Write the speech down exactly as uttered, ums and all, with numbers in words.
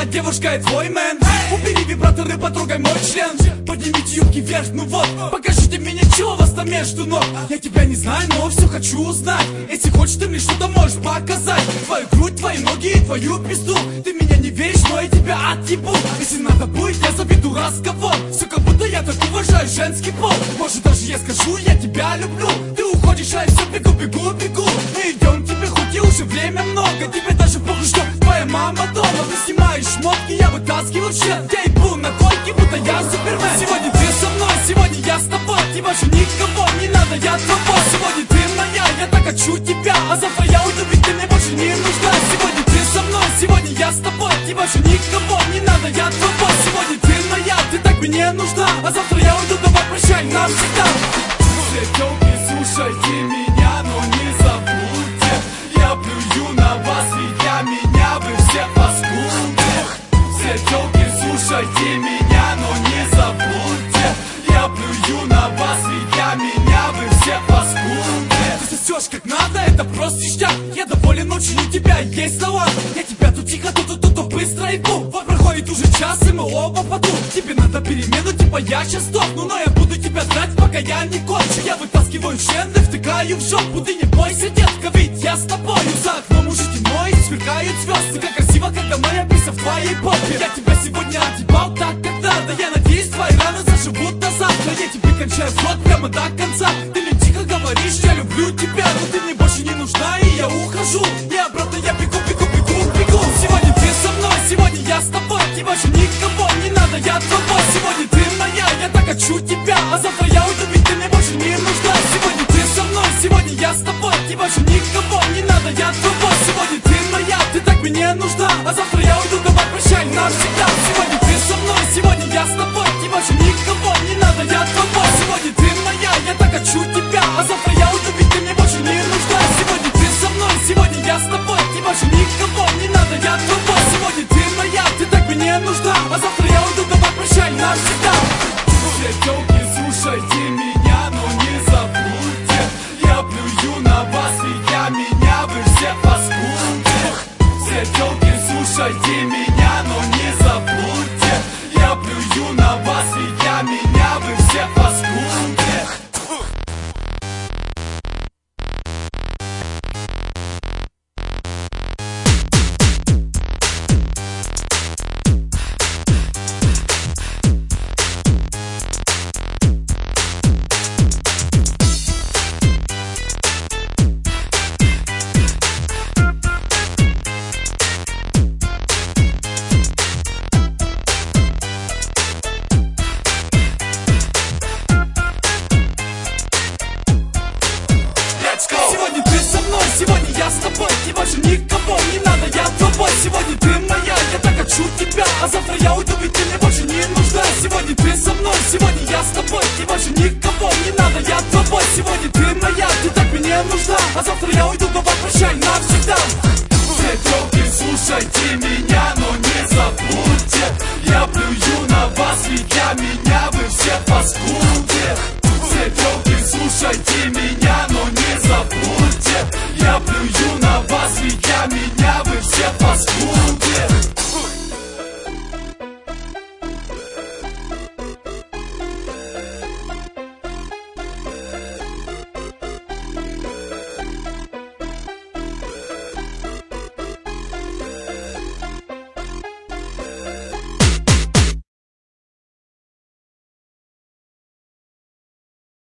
моя девушка и твой мэн. Убери вибраторы, потрогай мой член. Поднимите юбки вверх, ну вот, покажите мне, чего у вас там между ног. Я тебя не знаю, но все хочу узнать. Если хочешь, ты мне что-то можешь показать. Твою грудь, твои ноги и твою пизду. Ты меня не веришь, но я тебя отъебу. Если надо будет, я заведу разговор. Все как будто я так уважаю женский пол. Может даже я скажу, я тебя люблю. Ты уходишь, а я все бегу, бегу, бегу. Мы идем к тебе, хоть и уже время много. Тебе даже похуй, что твоя мама дома. Ты снимаешь шмотки, я вытаскиваю член. Я ебу на койке, будто я супермен. Сегодня ты со мной, сегодня я с тобой. И больше никого не надо, я твой. Сегодня ты моя, я так хочу тебя. А завтра я уйду, ведь ты мне больше не нужна. Сегодня ты со мной, сегодня я с тобой. И больше никого не надо, я твой. Сегодня ты моя, ты так мне нужна. А завтра я уйду, давай прощай навсегда. Все тёлки, слушайте меня, но не забудьте. Я плюю на вас, ведь я меня, вы все паскуды. Все тёлки, слушайте меня, но не забудьте. Я плюю на вас, ведь я меня, вы все паскуды. Ты сосёшь как надо, это просто ништяк. Я доволен очень, у тебя есть слова. Я тебя тут тихо, тут, тут, тут, тут быстро ебу. Вот проходит уже час, и мы оба паду. Тебе надо перемену, типа я сейчас сдохну. Но я буду тебя ждать, пока я не кончу. Я вытаскиваю шенды, втыкаю в жопу. Ты не бойся, детка, ведь я с тобою. За окном уже темно и сверкают звезды. Как красиво, когда моя писа в твоей попе. Я тебя сегодня отъебал так, как надо. Я надеюсь, твои раны заживут на завтра. Я тебе кончаю в рот прямо до конца. Ты мне тихо говоришь, я люблю тебя. Но ты мне больше не нужна, и я ухожу. И обратно я бегу, бегу, бегу, бегу. Сегодня ты со мной, сегодня я с тобой. И больше никого не надо, я твой. Сегодня ты моя, я так хочу тебя. А завтра я уйду, ведь ты мне больше не нужна. Сегодня ты со мной, сегодня я с тобой. И больше никого не надо, я твой. Сегодня ты моя, ты так мне нужна. А завтра я уйду, давай прощай навсегда. Сегодня ты со мной, сегодня я с тобой. И больше никого не надо, я твой. Сегодня ты моя, я так хочу тебя. А завтра я уйду, ведь ты мне больше не нужна. Сегодня ты со мной, сегодня я с тобой. И больше никого не надо, я твой. Сегодня ты моя, ты так мне нужна. А завтра я уйду, давай прощай навсегда. Все тёлки, слушайте меня, но не забудьте. Я плюю на вас, ведь я меня, вы все паскуды. Все тёлки, слушайте меня, но не забудьте. Я плюю на вас, ведь я меня, вы все паскуды. Сегодня ты со мной, сегодня я с тобой. И больше никого не надо, я твой. Сегодня ты моя, я так хочу тебя. А завтра я уйду, ведь ты мне больше не нужна. Сегодня ты со мной, сегодня я с тобой. И больше никого не надо, я твой. Сегодня ты моя, ты так мне нужна. А завтра я уйду, давай прощай навсегда. Все тёлки, слушайте меня, но не забудьте. Я плюю на вас, ведь я меня, вы все паскуды.